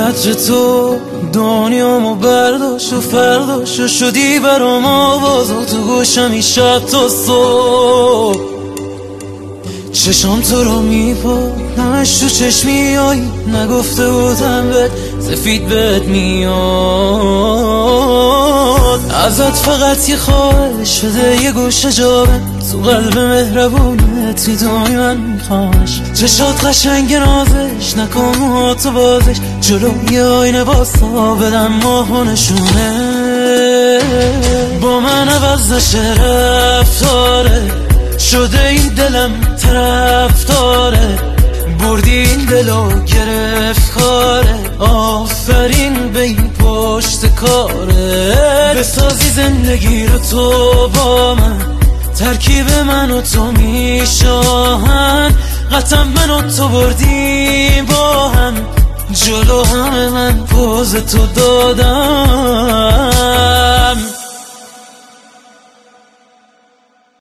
عطر تو دنیامو برداشت و فرداشت و شدی برام آواز و تو گوشم شب تا صبح. چشام تو رو میپا نمش تو چشمی آی، نگفته بودم بهت سفید بهت میاد. ازت فقط یه خواهش شده، یه گوشه جابه تو قلب مهربونت میدونی من میخوامش. چشات قشنگ نازش نکن موهاتو بازش، جلوی آینه باستا بدم ماهو نشونه. با من عوض نشه رفتاره، شده این دلم طرفداره، بردی این دلو گرفت کاره. آفرین به این پشت کاره، بسازی زندگی رو تو با من، ترکیب من و تو میشاهن. قطعا من و تو بردیم با هم، جلو همه من پوز تو دادم.